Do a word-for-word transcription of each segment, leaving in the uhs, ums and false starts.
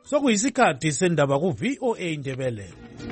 Sokuyisikhathi sendaba ku V O A Indebele.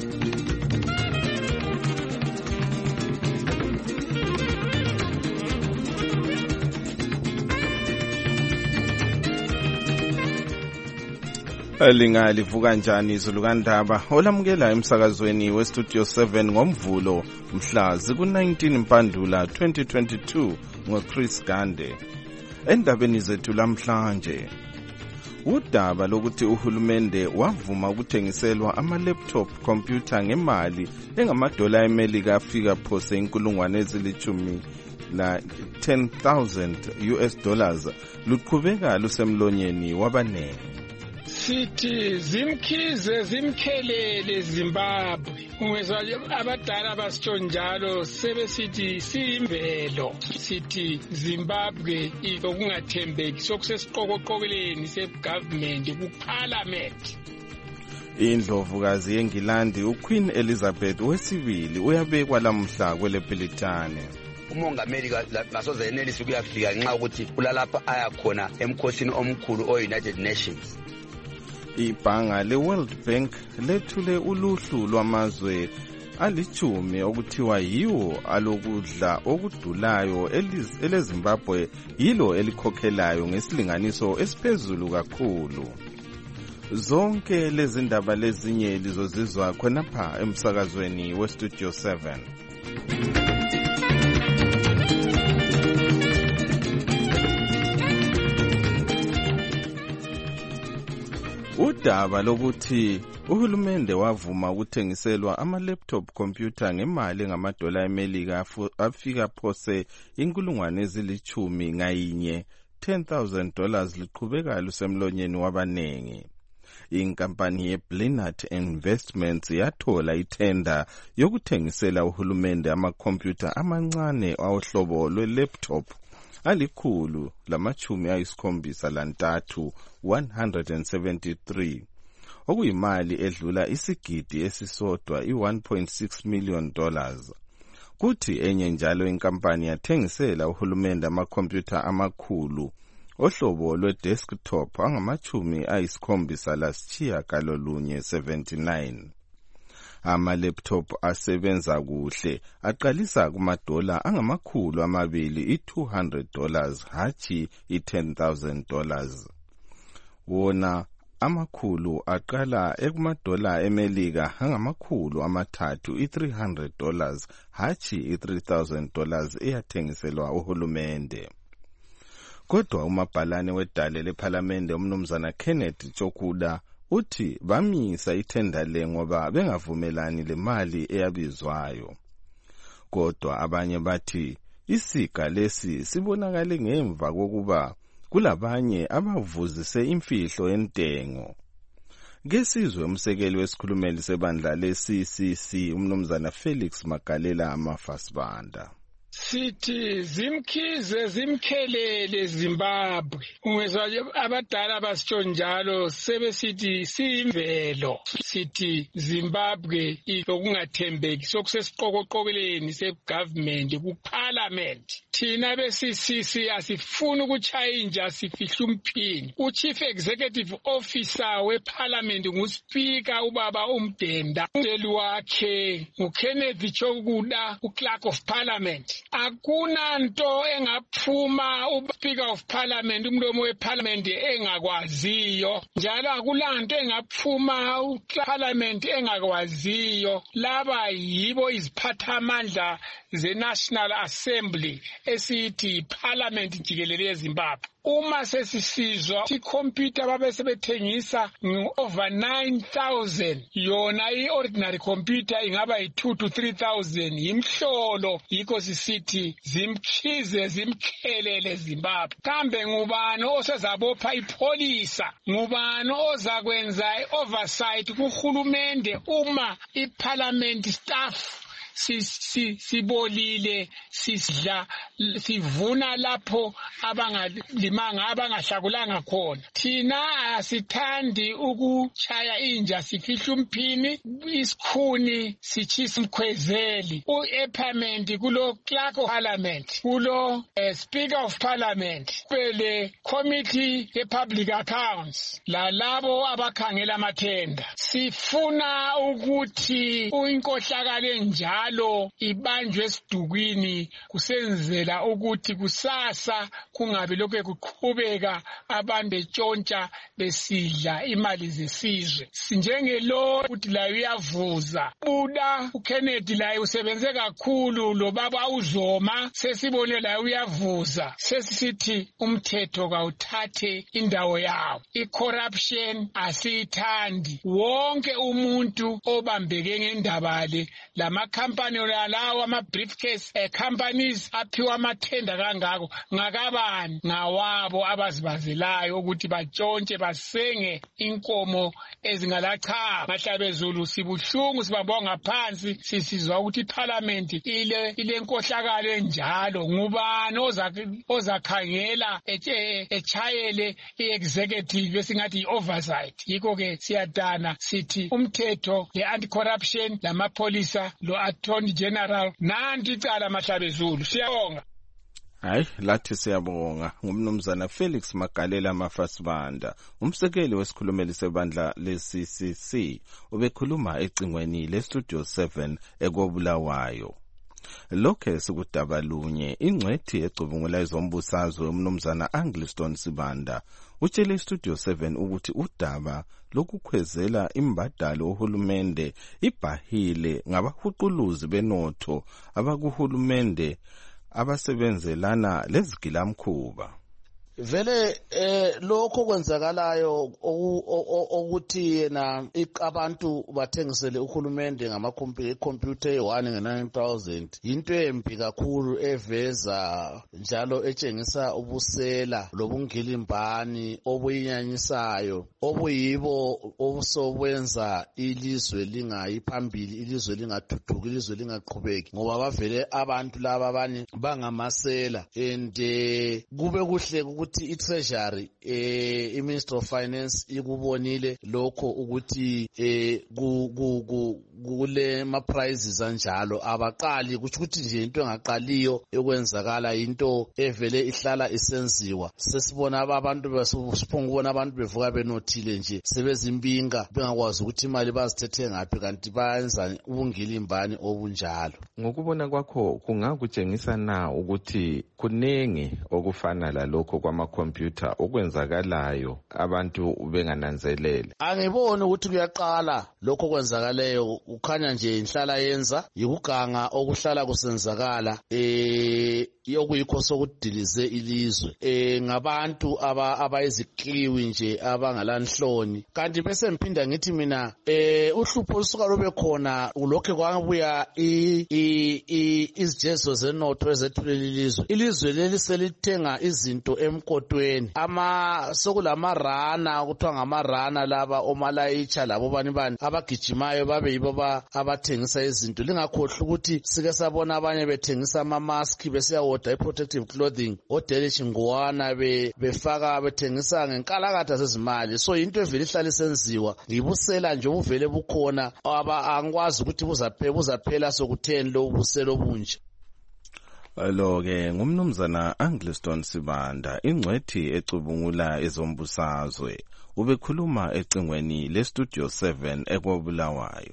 Elinga livuka njani izulu kandaba olamukela emsakazweni we Studio seven ngomvulo mhla ziku nineteen Mpandula twenty twenty-two ngoChris Gande. Endabeni zethu lamhlanje udaba lokuthi uhulumende wavuma ukuthengiselwa ama laptop computer ngemali engamadola eMelika afika phose inkulungwane ezilithumi la ten thousand U S dollars luqhubeka lusemlonyeni wabanengi. Sithi zimkhize zimkhelele Zimbabwe. Ungezwa abadala basitsho njalo sebesithi siyimvelo. Sithi Zimbabwe izokungathembeki sokusesiqokoqokeleni segovernment kuparliament. Indlovukazi yeNgilandi uQueen Elizabeth wesibili uyabekwa lamhla kweleBritane. Umongameli ngasoze yenelisi kuyafika nxa ukuthi ulalapha ayakhona emkhosini omkhulu o-United Nations. Ibhanga le-World Bank lethule uluhlu lwamazwe alichumi okuthiwa yiwo alokudla okudulayo eleZimbabwe yilo elikhokhelayo ngesilinganiso esiphezulu kakhulu. Zonke lezi ndaba lezinye lizozizwa khonapha emsakazweni we Studio seven. Udaba lokuthi uhulumende wavuma ukuthengiselwa ama laptop computer ngemali ngamadola eMelika afika phose inkulungwane ezilithumi ngayinye ten thousand dollars liqhubeka lusemlonyeni wabanengi. Inkampani yeBlinat Investments yathola ithenda yokuthengisela uhulumende amakhompyutha amancane awehlobo lwe-laptop alikhulu lamachumi ayisikhombisa lantathu one hundred seventy-three okuyimali edlula isigidi esisodwa i one point six million dollars. Kuthi enye njalo inkampani yathengisela uhulumende amakhompyutha amakhulu ohlobo lwe-desktop angamachumi ayisikhombisa lasitshiya kalolunye seventy-nine. Ama-laptop asebenza kuhle aqalisa kumadola angamakhulu amabili i-two hundred dollars hachi i-ten thousand dollars. Wona amakhulu aqala ekumadola eMelika angamakhulu amathathu i-three hundred dollars hachi i-three thousand dollars eyathengiselwa uhulumende. Kodwa umabhalane wedale lePhalamende umnumzana Kenneth Chokuda uthi bamisa ithenda le ngoba bengavumelani le mali eyabizwayo. Kodwa abanye bathi isiga lesi sibonakale ngemva kokuba kulabanye abavuzise imfihlo yentengo. Ngesizwe umsekeli wesikhulumeli sebandla le-C C C umnumzana Felix Magalela Amafasibanda. Sithi zimkhize zimkhelele Zimbabwe. Ungezwa abadala basitsho njalo sebesithi siyimvelo. Sithi Zimbabwe izokungathembeki sokusesiqokoqokeleni segovernment kuparliament. Thina be-C C C asifuni ukuchayinja sifihla umphini. U-Chief Executive Officer weParliament nguSpeaker ubaba uMdenda. Umdeli wakhe nguKenneth Chokuda, uClerk of Parliament. Akuna nto engaphuma uSpeaker of Parliament umlomo weParliament engakwaziyo, njalo akula nto engaphuma uParliament engakwaziyo. Laba yibo iziphathamandla ze-National Assembly esithi iParliament jikelele eZimbabwe. Uma sesisizwa ikhompyutha babe sebethengisa over nine thousand, yona i-ordinary computer ingaba yi-two to three thousand, yimhlolo. Yikho sisithi zimkhize zimkhelele Zimbabwe. Kambe ngubani osezabopha ipolisa? Ngubani ozakwenza i-oversight kuhulumende uma i-parliament staff sibolile sisidla sivuna lapho abangalimanga abangahlakulanga khona. Thina asithandi ukuchaya inja sifihla umphini, isikhuni sichisa umkhwezeli. U-eParliament kulo clerk of parliament, kulo uh, speaker of parliament, bele committee ye-public accounts, lalabo abakhangela amathenda. Sifuna ukuthi inkohlakalo enjalo ibanjwe esidukwini kusenzela ukuthi kusasa kungabe lokho kuqhubeka abantu betshontsha besidla imali zesizwe. Sinjengelo ukuthi la uyavuza buda uKennedy la usebenze kakhulu lo baba uZoma sesibone la uyavuza sesisithi umthetho kawuthathe indawo yawo. I-corruption asiyithandi. Wonke umuntu obambeke ngendaba le lama company lawo ama briefcase eh, companies aphiwa amathenda kangako ngakabani ngawabo abazibazelayo ukuthi batshontshe basenge inkomo ezingalacha. Mahlabezulu sibuhlungu sibabonga phansi sisizwa ukuthi iParliament ile ile nkohlakalo enjalo. Ngubani ozakhangela echayele i-executive esingathi i-oversight? Yikho ke siyadana sithi umthetho le-anti-corruption lamapolisa lo-attorney general nanti icala Mahlabezulu. Siyabonga. Hayi, lathi siyabonga. Ngumnumzana Felix Magalela Mafasibanda, umsekeli wesikhulumeli sebandla le-C C C, ubekhuluma ecingweni le-Studio seven ekobulawayo. Lokhe sikudaba lunye, ingcwethi ecubungula izombusazwe umnumzana Angliston Sibanda utshele iStudio seven ukuthi udaba lokukhwezela imbadalo ohulumende ibhahile ngabahuquluzi benotho abakuhulumende abasebenzelana lezigilamkhuba. Vele eh lokho kwenzakalayo ukuthi yena abantu bathengisele uhulumende ngama computer e-one nge-nine thousand into embi kakhulu eveza njalo etshengisa ubusela lobungilimbani obuyinyanyisayo obuyibo obusobwenza ilizwe lingayi phambili, ilizwe lingathuthuki, ilizwe lingaqhubeki ngoba bavele abantu laba abanye bangamasela. And kube kuhle ukuthi i-treasury eh i-Minister of Finance ikubonile lokho ukuthi eh kule ma prices anjalo abaqali ukuthi nje into engaqaliyo ekwenzakala into evele ihlala isenziwa. Sesibona abantu basiphunga ubona abantu bevuka benothile nje sebezimbinga bengakwazi ukuthi imali bazithethe ngaphi kanti bayenza ubungilimbani obunjalo. Ngokubona kwakho kungakutshengisa na ukuthi kunenge okufana lalokho kwa computer okwenzakalayo abantu bengananzelele? Angiboni ukuthi kuyaqala lokho kwenzakaleyo, ukhanya nje inhlala yenza yikuganga okuhlala kusenzakala eh yokuyikho sokudilize ilizwe eh ngabantu aba abayizikliwi nje abangalanhloni. Kanti bese ngiphinda ngithi mina eh uhlupho lusuka lobe khona ulokho kwabuya izijezo zenotho ezethulele ilizwe. Ilizwe leli selithenga izinto emkotweni ama sokulamarana kuthiwa ngamarana laba omalayicha labo bani bani abagijimayo babe yibo abathengisa izinto. Lingakhohlwa ukuthi sike sabona abanye bethengisa ama mask besiyawoda i-protective clothing odelisha ingwane be befaka bethengisa ngenkalakatha sezimali. So into evele ihlala isenziwa ngibusela nje uvele bukhona aba angikwazi ukuthi buzaphela buzaphela sokutheni lo buselo bunje. Lo-ke ngumnumzana Angliston Sibanda, ingcwethi ecubungula ezombusazwe, ubekhuluma ecingweni le-Studio seven ekobulawayo.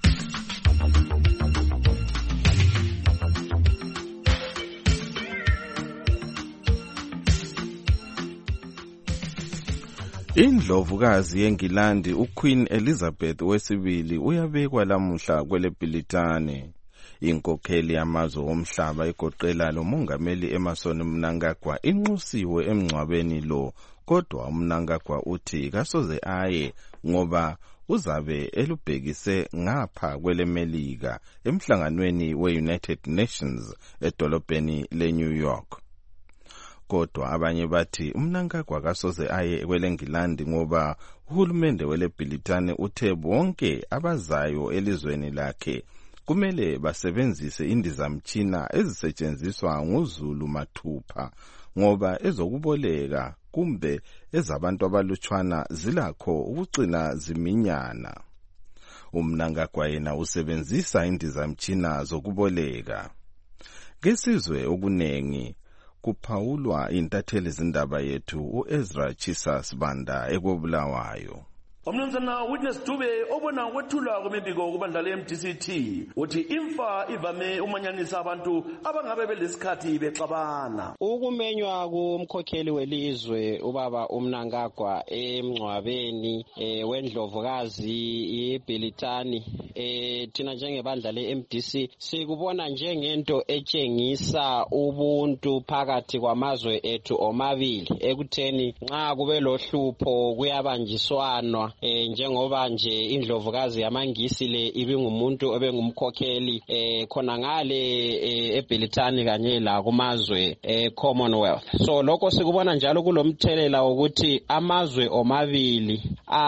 Indlovukazi yeNgilandi uQueen Elizabeth wesibili uyabekwa lamuhla kwele Bhilitane. Inkokheli yamazwe omhlaba igoqela lo mongameli Emmerson Mnangagwa inxusiwe emngcwabeni lo, kodwa uMnangagwa uthi kasoze aye ngoba uzabe elubhekise ngapha kwele Melika emhlanganweni we-United Nations edolobheni le-New York. Kodwa abanye bathi uMnangagwa kasoze aye kwele Ngilandi ngoba uhulumende wele Bhilitane uthe bonke abazayo elizweni lakhe kumele basebenzise indizamtshina ezisetshenziswa nguZulu mathupha ngoba ezokuboleka kumbe ezabantu abalutshwana zilakho ukugcina ziminyana. UMnangagwa yena usebenzisa indizamtshina zokuboleka. Ngesizwe okunengi kuphawulwa intatheli zindaba yethu uEzra Chisa Sibanda ekobulawayo. Umnumzana Witness Dube obona kwethula kwemibiko kubandla le-M D C T uthi imfa ivame umanyanisa abantu abangabe belesikhathi bexabana. Ukumenywa kumkhokheli welizwe ubaba uMnangagwa emngcwabeni e, wendlovukazi iBhilitani e, thina njengebandla le-M D C sikubona njengento etshengisa ubuntu phakathi kwamazwe ethu omabili ekutheni nxa kube lohlupho kuyabanjiswana eh njengoba nje indlovukazi yamangisi le ibingumuntu obengumkhokheli eh khona ngale eBhilitani kanye la kumazwe eh Commonwealth. So lokho sikubona njalo kulomthelela ukuthi amazwe omabili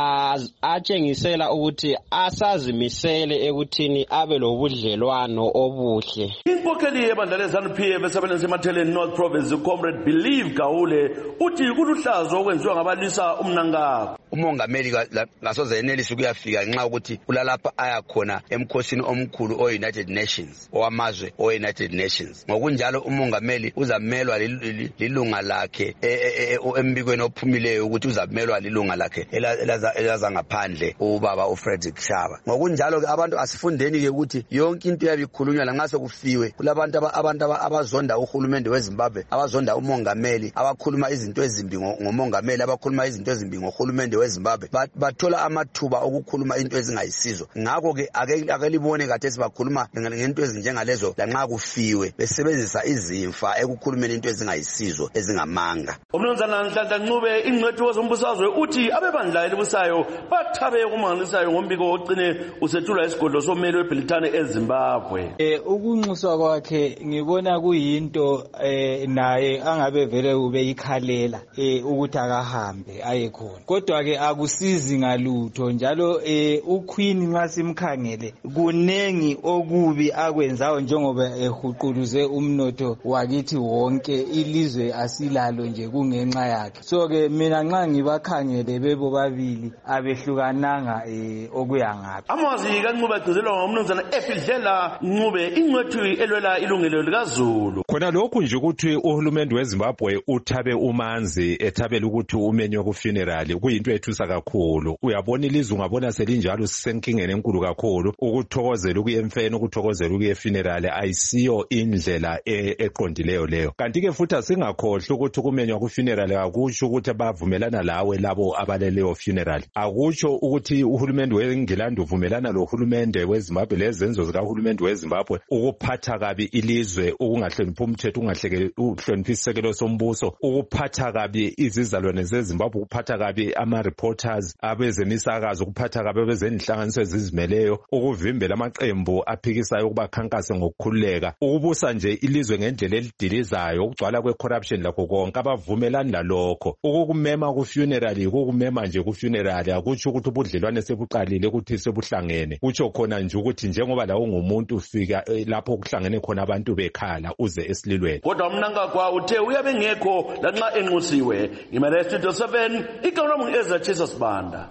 atshengisela ukuthi asazimisele ekuthini abe lobudlelwano obuhle. Inkokheli yebandla le-ZANU P F esebenza eMatheleni North Province uComrade Believe Gaule uthi kuluhlazo okwenziwa ngabalisa uMnangagwa. Umongameli ngasoze yenelisi ukuyafika ngenxa ukuthi ulalapha ayakhona emkhosini omkhulu o-United Nations owamazwe o-United Nations. Ngokunjalo umongameli uzamelwa lilunga lakhe embikweni ophumileyo ukuthi uzamelwa lilunga lakhe elaza ngaphandle ubaba uFrederick Shaba. Ngokunjalo ke abantu asifundeni ke ukuthi yonke into yabikhulunywa lanxa sokufiwe kulabantu abantu abazonda uhulumende weZimbabwe abazonda umongameli abakhuluma izinto ezimbi ngomongameli abakhuluma izinto ezimbi ngohulumende weZimbabwe bathola amathuba okukhuluma into ezingayisizo. Ngakho ke akelibone khathesi bakhuluma ngento ezinjengalezo lanxa kufiwe besebenzisa izimfa ekukhulumeni into ezingayisizo ezingamanga. Umnumzana Nhlanhla Ncube ingcwethu wezombusazwe uthi abebandla elibusayo bathabe kumangalisayo ngombiko ogcine usethula isigodlo someli weBhilitani eZimbabwe. Eh ukunxuswa kwakhe ngibona kuyinto eh naye angabe vele ube ikhalela eh ukuthi akahambe aye khona. Kodwa ke akusizi ngalutho njalo eh uQueen nxa simkhangele kunengi okubi akwenzayo njengoba ehuquluze umnotho wakithi wonke ilizwe asilalo nje kungenxa yakhe. So ke mina nxa ngibakhangele bebo babili abehlukananga eh okuyangaphi. Amazwi kaNcube agcizelwa ngomnumzana Efidlela Ncube ingcwethu elwela ilungelo likaZulu. Khona lokhu nje ukuthi uhulumende weZimbabwe uthabe umanzi ethabela ukuthi umenywe ku funeral kuyinto ethusa kakhulu. Uyabona ilizwe ungabona selinjalo sisenkingeni enkulu kakhulu ukuthokozela ukuye emfeni ukuthokozela ukuye funeral ayisiyo indlela eqondileyo leyo. Kanti ke futhi asingakhohle ukuthi kumenywa ku funeral akusho ukuthi bavumelana lawe labo abaleleyo funeral. Akusho ukuthi uhulumende weNgilandi uvumelana lo hulumende weZimbabwe lezenzo zika hulumende weZimbabwe ukuphatha kabi ilizwe ukungahloniphi umthetho ungahloniphi isekelo sombuso ukuphatha kabi izizalwane zeZimbabwe ukuphatha kabi ama reporters abezemisakazo ukuphatha kabi abezenhlanganiso ezizimeleyo ukuvimbela amaqembu aphikisayo ukubakhankase ngokukhululeka ukubusa nje ilizwe ngendlela elidilizayo ukugcwala kwecorruption lakho konke abavumelani lalokho ukukumema ku funeral ukukumema nje ku funeral akutsho ukuthi ubudlelwane sebuqalile ukuthi sebuhlangene kutsho khona nje ukuthi njengoba lawo ngumuntu ufika lapho kuhlangene khona abantu bekhala uze esililweni. Kodwa uMnangagwa uthe uyabe ngekho lanxa enxusiwe. Imele Studio seven igama nguEzra Chisa Sibanda.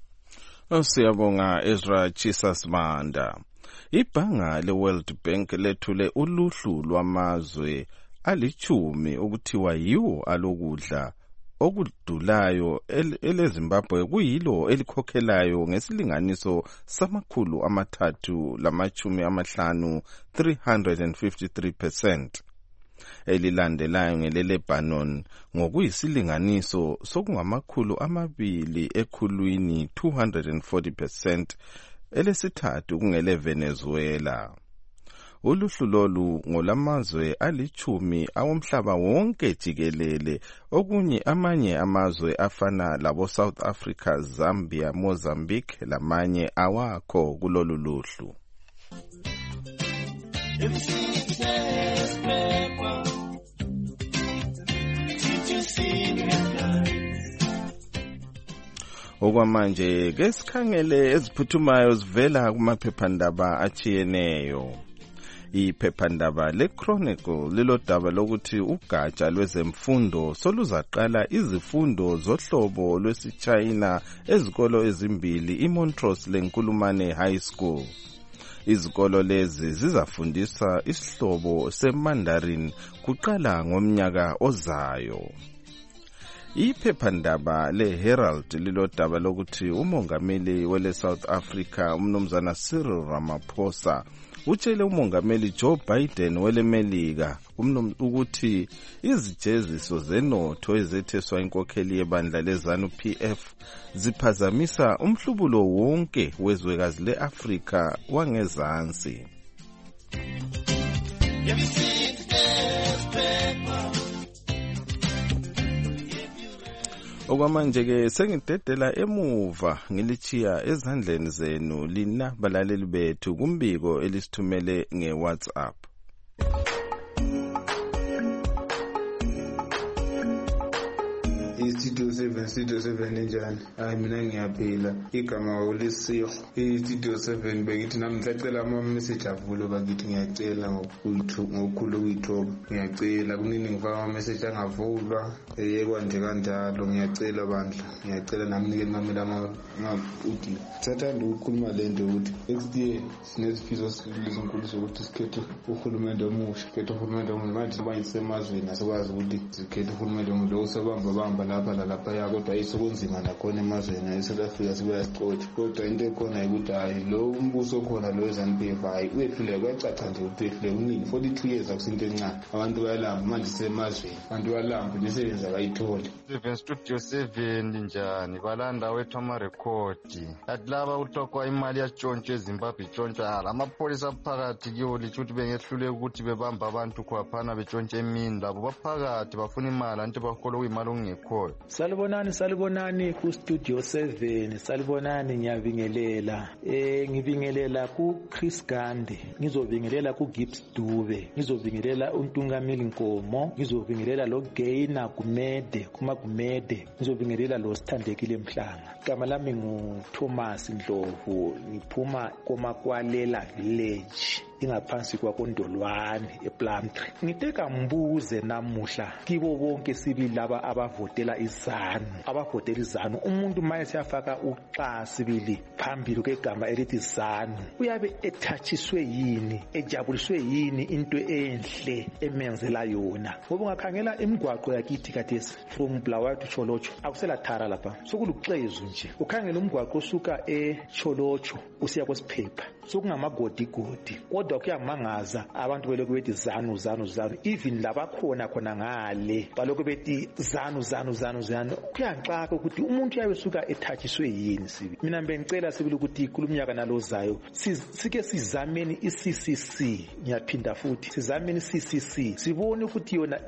Siyabonga Ezra Chisa Sibanda. Ibhanga leWorld Bank lethule uluhlu lwamazwe alichumi okuthiwa yiwo alokudla okudulayo eleZimbabwe kuyilo elikhokhelayo ngesilinganiso samakhulu amathathu lamachumi amahlanu three hundred fifty-three percent. Elilandelayo ngeleLebanon ngokuyisilinganiso sokungamakhulu amabili ekhulwini two hundred forty percent. Elesithathu kungeleVenezuela. Uluhlu lolu ngolamazwe alichumi awomhlaba wonke jikelele okunye amanye amazwe afana labo South Africa, Zambia, Mozambique lamanye awakho kulolu luhlu. Okwamanje ke sikhangele eziphuthumayo zivela kumaphephandaba achiyeneyo. Iphephandaba le-Chronicle lilodaba lokuthi ugatsha lwezemfundo soluzaqala izifundo zohlobo lwesiChina ezikolo ezimbili iMontrose leNkulumane High School. Izikolo lezi zizafundisa isihlobo seMandarin kuqala ngomnyaka ozayo. Iphephandaba le-Herald lilodaba lokuthi umongameli wele South Africa umnumzana Cyril Ramaphosa utshele umongameli Joe Biden wele Melika ukuthi izijeziso zenotho ezetheswa inkokheli yebandla leZANU P F ziphazamisa umhlubulo wonke wezwekazi le-Afrika wangezansi. Okwamanje ke sengidedela emuva ngilichiya ezandleni zenu lina balaleli bethu kumbiko elisithumele ngeWhatsApp. Studio seven, Studio seven njani? Hayi mina ngiyaphila. Igama olisiho. Studio seven bekithi nami ngicela ama message avulo bakithi ngiyacela ngokukhulu ngokukhulu ukuyithoba. Ngiyacela kunini ngifaka ama message angavulwa. Eyekwa nje kanjalo ngiyacela bandla. Ngiyacela nami nike mamela ama uthi. Sathanda ukukhuluma lento ukuthi next year sinezifiso sizinkulu sokuthi sikhethe uhulumende omusha. Sikhethe uhulumende omusha manje bayisemazweni asikwazi ukuthi sikhethe uhulumende omusha lo sebamba bamba lapha lalapha ya kodwa ayisokunzima nakhona emazweni eSouth Africa sibuya sicotshe kodwa into ekhona ukuthi hayi lo umbuso khona lo weZANU P F hayi uyehlule kwacaca nje ukuthi uyehlule kunini forty-two years akusinto encane abantu bayalamba manje semazweni abantu balamba imisebenzi abayitholi. Seven Studio seven njani balanda wethu ama record athi laba uhlokwa imali yatshontshe eZimbabwe itshontsha amapholisa phakathi kiyo lithi bengehlule ukuthi bebamba abantu kwaphana betshontshe emini labo baphakathi bafuna imali anti bakholo kuyimali ongekho. Salibonani salibonani ku Studio seven salibonani ngiyabingelela eh ngibingelela ku Chris Gande ngizobingelela ku Gibbs Dube ngizobingelela uNtungameli Nkomo ngizobingelela lo Gaina Gumede kuma Gumede ngizobingelela lo Sithandekile Mhlanga igama lami ngu Thomas Ndlovu ngiphuma komakwalela village ingaphansi kwaKondolwane ePlumtree. Ngiteka mbuze namuhla kibo bonke sibili laba abavotela iZANU abavotela iZANU umuntu maye siyafaka uxa sibili phambili kwegama elithi ZANU uyabe ethathiswe yini ejabuliswe yini into enhle emenzela yona ngoba ungakhangela imigwaqo yakithi kathesi from Bulawayo to Cholocho akusela thara lapha sokuluxezu nje ukhangela umgwaqo osuka eCholocho usiya kwesiphepha sokungamagodi godi kodwa kuyamangaza abantu belokhu bethi ZANU ZANU ZANU even labakhona khona ngale balokhu bethi ZANU ZANU ZANU ZANU kuyanxaka ukuthi umuntu uyabesuka ethathiswe yini sibi mina bengicela sibili ukuthi kulumnyaka nalozayo sike sizameni i-C C C ngiyaphinda futhi sizameni i-C C C sibone ukuthi yona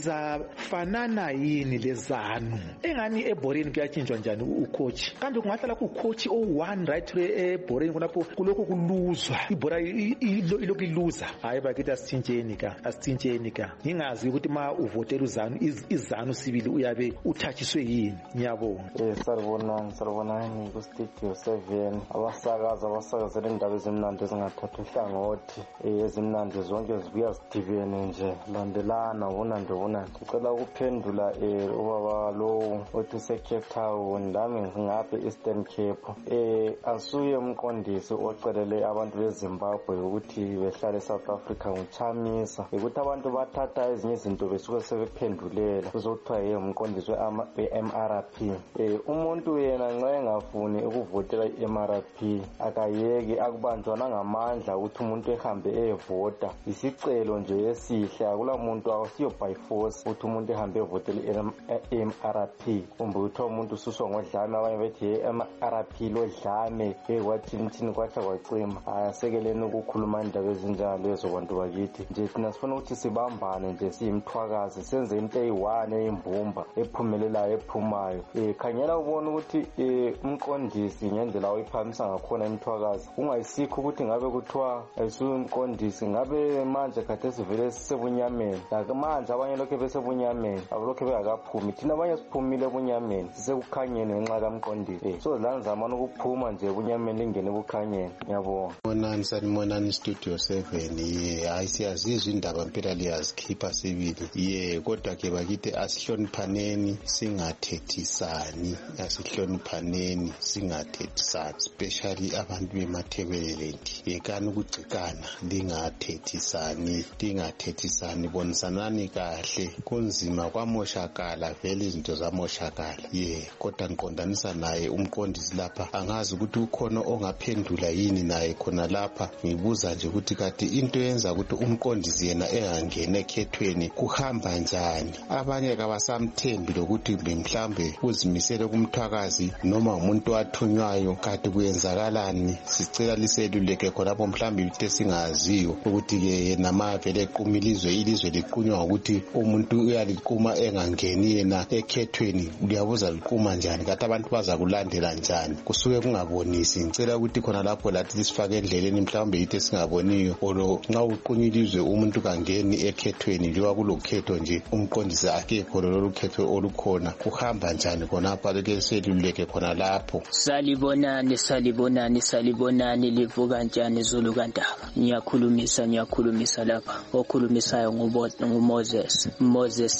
izafanana yini leZANU engani eBoreni kuyatshintshwa njani ucoach kambe kungahlala ku coach o one right eBoreni kulapho kuloko kuluzwa ibora ilokhu iluza hayi bakithi asithintsheni ka asithintsheni ka ngingazi ukuthi ma uvotela uZANU iZANU sibili uyabe uthathiswe yini ngiyabonga. Eh salibonani salibonani ku Studio seven abasakaza abasakazela indaba ezimnandi ezingathatha uhlangothi ezimnandi zonke zibuya zidibene nje landelana wona nje wona ngicela ukuphendula eh ubaba lo othi se Cape Town lami ngapha eEastern Cape eh asuye umqondisi ocelele abantu beZimbabwe ukuthi behlale eSouth Africa ngichamisa ukuthi abantu bathatha ezinye izinto besuke sebephendulela kuzothiwa yeye umqondisi we-M R P eh umuntu yena nxa engafuni ukuvotela i-M R P akayeke akubanjwa nangamandla ukuthi umuntu ehambe eyevota isicelo nje esihle akula muntu awusiyo by force ukuthi umuntu ehambe evotela i-M R P kumbe ukuthi umuntu ususwa ngodlame abanye bethi i-M R P lo dlame ekwathini thini kwahla kwacina indima. Asekeleni ukukhuluma indaba ezinjalo lezo bantu bakithi. Nje thina sifuna ukuthi sibambane nje siyimthwakazi senze into eyiwane eyimbumba ephumelelayo ephumayo. Eh khanyela ubona ukuthi umqondisi ngendlela oyiphamisa ngakhona imthwakazi ungayisikho ukuthi ngabe kuthiwa ayisumqondisi ngabe manje kade sivele sisebunyameni. Manje abanye lokho besebunyameni akulokho bengakaphumi. Thina abanye siphumile ebunyameni sisekukhanyeni ngenxa kamqondisi. Eh so lanzama ukuphuma nje ebunyameni lingene ebukhanyeni. Ngiyabonga. Monani sanibonani Studio seven. Ye hayi siyazizwa indaba impela liyazikhipha sibili. Ye kodwa ke bakithi asihloniphaneni singathethisani. Asihloniphaneni singathethisani especially abantu bemathebeleland. Yekani ukugcikana lingathethisani lingathethisani bonisanani kahle kunzima kwamoshakala vele izinto zamoshakala. Ye kodwa ngiqondanisa naye umqondisi lapha angazi ukuthi ukhona ongaphendula yini naye khona lapha. Ngibuza nje ukuthi kati into yenza ukuthi umqondisi yena engangena ekhethweni kuhamba njani. Abanye kabasamthembi lokuthi mhlambe uzimisele kumthwakazi noma umuntu wathunywayo kati kuyenzakalani. Sicela liseluleke khonapho mhlambe into singaziyo ukuthi ke yena mavele equmilizwe ilizwe liqunywa ukuthi umuntu uyaliquma engangeni yena ekhethweni uyabuza liquma njani kati abantu baza kulandela njani. Kusuke kungabonisi. Ngicela ukuthi khona lapho lathi lisifake endleleni mhlambe into singaboniyo olo nxa uqunyilizwe umuntu kangeni ekhethweni liwa kulokhetho nje umqondisi akekho lolu khetho olukhona kuhamba njani khonapha leke seluleke khona lapho. Salibonani salibonani salibonani livuka njani Zulu kaNdaba. Ngiyakhulumisa ngiyakhulumisa lapha okhulumisayo nguMoses Moses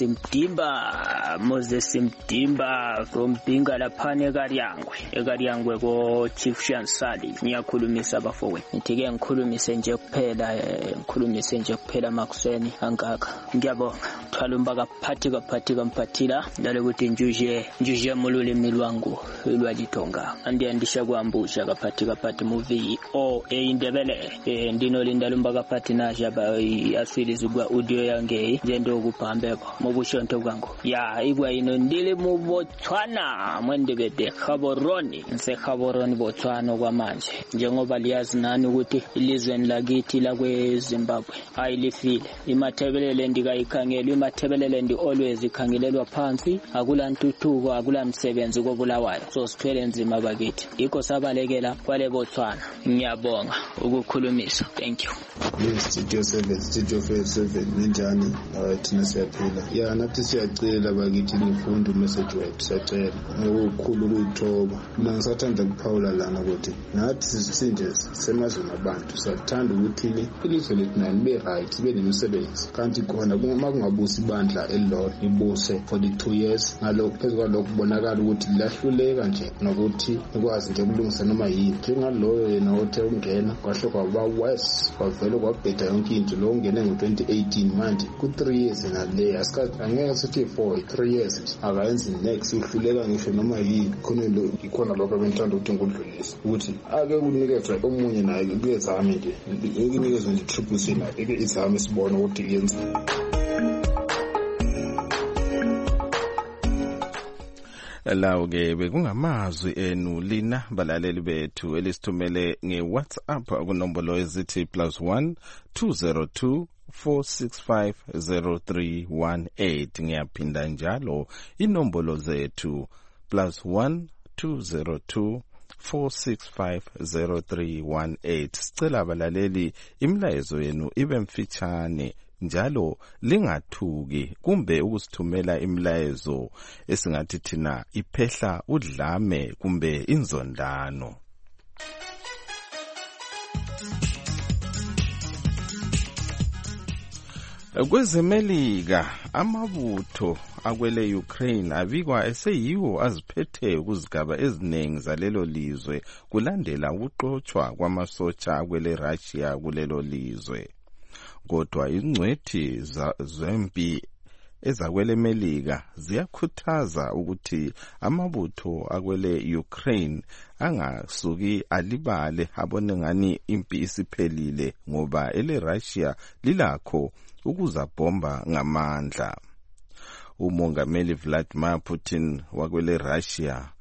Mdimba Moses Mdimba from Binga lapha eKaryangwe eKaryangwe ko Chief Shansali. Ngiyakhulumisa bafowethu ngithi ke ngikhulumise nje kuphela ngikhulumise nje kuphela makuseni angaka. Ngiyabonga thwalumba kaphathi kaphathi kamphathila ndale ukuthi njuje njuje mululimi lwangu lwalitonga andiyandisha kwambusha kaphathi kaphathi movie o eindebele eh ndinolinda lumba kaphathi nasha ba aswilizi kwa audio yange njendo kuphambeko mobushonto kwangu ya igwa ino ndile mu Botswana mwendebede Gaborone nse Gaborone Botswana kwamanje njengoba liyazi nani ukuthi ilizweni lakithi la kweZimbabwe ayilifile imathebelele ndikayikhangela imathebelele ndi always ikhangelelwa phansi akula ntuthuko akula msebenzi kobulawayo so sithwele nzima bakithi iko sabalekela kwale Botswana. Ngiyabonga ukukhulumisa. Thank you. Yes, Studio seven, Studio seven ninjani thina siyaphila. Ya nathi siyacela bakithi nifunde message wethu siyacela ngokukhulu ukuthoba. Mina ngisathanda ukuphawula lana ukuthi nathi sinje semazweni abantu siyathanda ukuthi ilizwe lethu nalo libe right libe nemisebenzi kanti khona uma kungabusi ibandla elilodwa ibuse for the two years ngalokho phezulu kwalokho kubonakala ukuthi lilahluleka nje nokuthi ikwazi nje ukulungisa noma yini njengaloyo yena othe ungena kwahle kwaba west kwavele kwabheda yonke into lo ungene ngo twenty eighteen manje ku three years nale asikathi angeke sithi four three years nje akayenzi next uhluleka ngisho noma yini khona lo ikhona lokho abentanda ukuthi ngudlulisa ukuthi ake kunikezwe omunye naye kuyezami nje ikinikezwe nje triple C na eke izami sibona ukuthi yenza. Lawo ke bekungamazwi enu lina balaleli bethu elisithumele ngeWhatsApp kunombolo ezithi plus one two zero two four six five zero three one eight. Ngiyaphinda njalo inombolo zethu plus one two zero two four six five zero three one eight. Sicela abalaleli imlayezo yenu ibe mfitshane njalo lingathuki kumbe ukusithumela imlayezo esingathi thina iphehla udlame kumbe inzondano. Kwezemelika amabutho akwele Ukraine abikwa eseyiwo aziphethe kuzigaba eziningi zalelo lizwe kulandela ukuxoxwa kwamasotsha akwele Russia kulelo lizwe. Kodwa ingcwethi zempi ezakwele Melika ziyakhuthaza ukuthi amabutho akwele Ukraine angasuki alibale abone ngani impi isiphelile ngoba ele Russia lilakho ukuzabhomba ngamandla. Umongameli Vladimir Putin wakwele Russia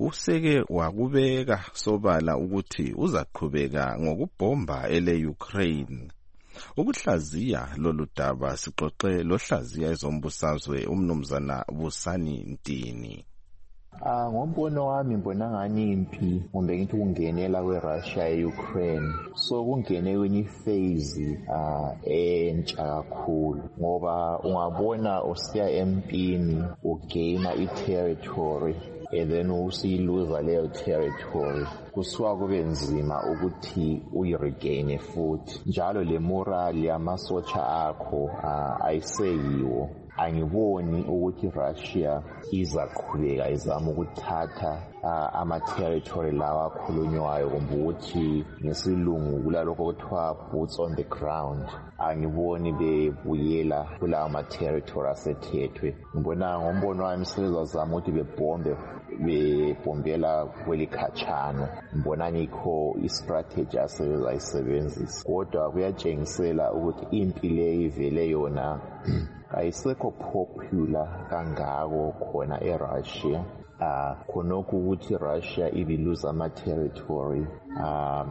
useke wakubeka sobala ukuthi uzaqhubeka ngokubhomba ele-Ukraine. Ukuhlaziya lolu daba sixoxe lohlaziya ezombusazwe umnumzana Busani Ntini. Ah ngombono wami mbona ngani impi kumbe ngithi kungenela kweRussia eUkraine so kungene kwenye phase ah entsha kakhulu ngoba ungabona usiya empini ugaina i-territory and then usiyiluza leyo territory kusuka kube nzima ukuthi uyiregaine futhi njalo le morale yamasotsha akho uh, ayiseyiwo. Angiboni ukuthi Russia izaqhubeka izama ukuthatha uh, ama-territory lawa akhulunywayo kumbe ukuthi ngesilungu kulalokho kuthiwa boots on the ground. Angiboni bebuyela kulawo ma-territory asethethwe. Ngibona ngombono wami sebezazama ukuthi bebhombe bebombela kwelikhatshana. Ngibona ngikho i-strategy asebezayisebenzisa kodwa kuyatshengisela ukuthi impi leyo ivele yona ayisekho popular kangako khona eRussia. Uh, khonokho ukuthi Russia ibiluza ama-territory um,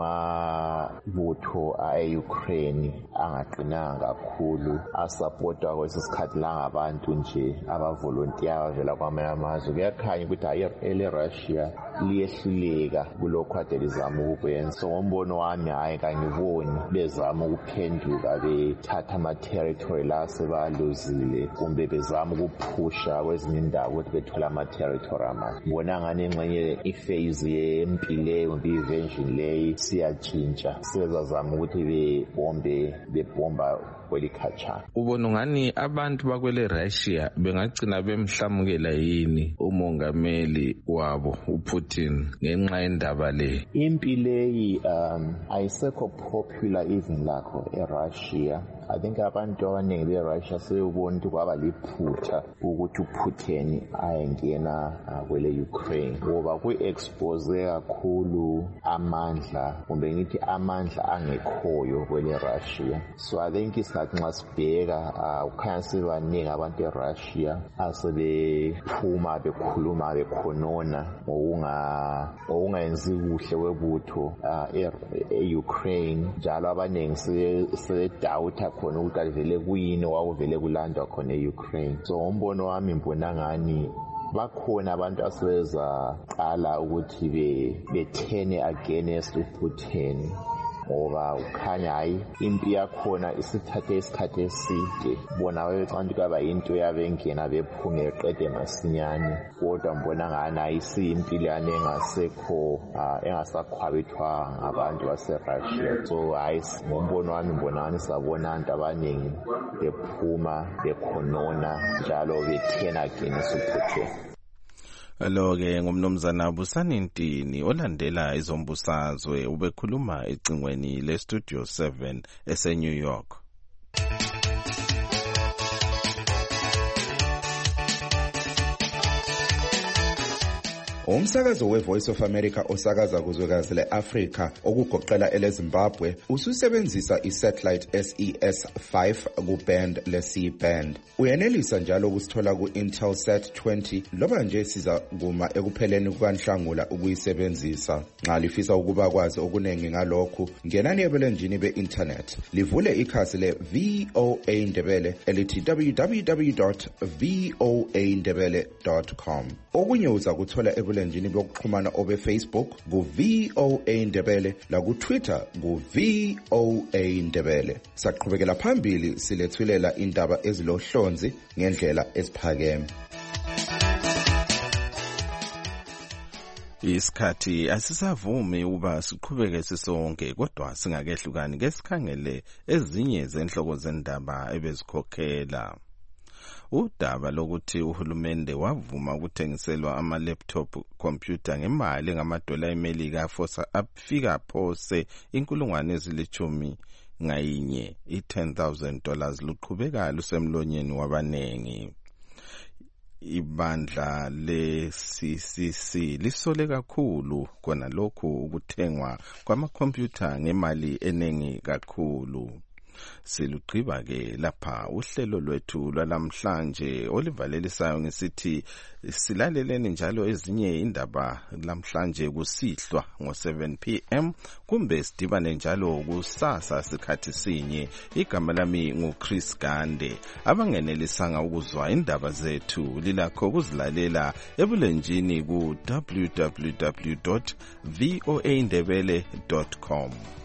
umabutho e-Ukraine angaqinanga kakhulu asupportwa kwesikhathi la ngabantu nje abavolontiya bavela kwamanye amazwe. Kuyakhanya ukuthi hayi ele-Russia liyehluleka kulokho ade lizama ukukwenza. So ngombono wami hayi kangiboni bezama ukuphenduka bethatha ama-territory la sebaluzile kumbe bezama ukuphusha kwezinye indawo ukuthi bethola ama-territory. Ngibona ngani engxenye iphase yempi leyo i-invasion leyo siyatshintsha sebezazama ukuthi bebombe bebomba kwelikhatshana. Ubona ngani abantu bakwele Russia bengagcina bemhlamukela yini umongameli wabo uPutin ngenxa yendaba le? Impi leyi um ayisekho popular even lakho eRussia. I think abantu abaningi beRussia sebebona ukuthi kwaba liphutha ukuthi uPutin ayengena uh, kwele Ukraine ngoba kwi-expose kakhulu amandla kumbe ngithi amandla angekhoyo kwele Russia. So I think isikhathi nxa sibheka ukhanya sebaningi abantu eRussia asebephuma bekhuluma bekhonona ngokungayenzi kuhle kwebutho e-Ukraine njalo abaningi sebedawutha khona ukuthi alivele kuyini wakuvele kulandwa khona e-Ukraine. So ngombono wami mbona ngani bakhona abantu asebeza qala ukuthi bethene against uPutin ngoba ukhanya hayi impi yakhona isithathe isikhathi eside. Bona bebecanda kwaba into yabengena bephume eqede masinyane kodwa mbona ngani ayisi lana engasekho engasakhwabithwa ngabantu baseRussia. So hayi ngombono wami mbona ngani sabona abantu abaningi bephuma bekhonona njalo bethena against uPutin. Lo-ke ngumnumzana Busani Ntini olandela izombusazwe ubekhuluma ecingweni le-Studio seven ese-New York. Umsakazo we-Voice of America osakaza kuzwekazi le-Afrika okugoqela ele-Zimbabwe ususebenzisa i-satellite S E S five ku-band le-C-band. Uyenelisa njalo ukusithola ku-Intelsat twenty loba nje siza kuma ekupheleni kukaNhlangula ukuyisebenzisa. Nxa lifisa ukuba kwazi okuningi ngalokhu, ngenani ebulenjini be-internet. Livule ikhasi le-V O A Ndebele elithi w w w dot voa ndebele dot com. Okunye uza kuthola ebulenjini bokuxhumana obe Facebook ku V O A Ndebele la ku Twitter ku V O A Ndebele. Saqhubekela phambili silethulela indaba ezilohlonzi ngendlela esiphakeme. Isikhathi asisavumi uba siqhubeke sisonke kodwa singakehlukani ke sikhangele ezinye zenhloko zendaba ebezikhokhela. Udaba lokuthi uhulumende wavuma ukuthengiselwa ama-laptop computer ngemali engamadola eMelika afosa afika phose inkulungwane ezilithumi ngayinye i-ten thousand dollars luqhubeka lusemlonyeni wabanengi. Ibandla le-C C C lisole kakhulu kona lokhu ukuthengwa kwamakhompyutha ngemali enengi kakhulu. Silugqiba ke lapha uhlelo lwethu lwalamhlanje olivalelisayo ngesithi silaleleni njalo ezinye indaba lamhlanje kusihlwa ngo seven p m kumbe sidibane njalo kusasa sikhathi sinye. Igama lami nguChris Gande. Abangenelisanga ukuzwa indaba zethu lilakho kuzilalela ebulenjini ku w w w dot voa ndebele dot com.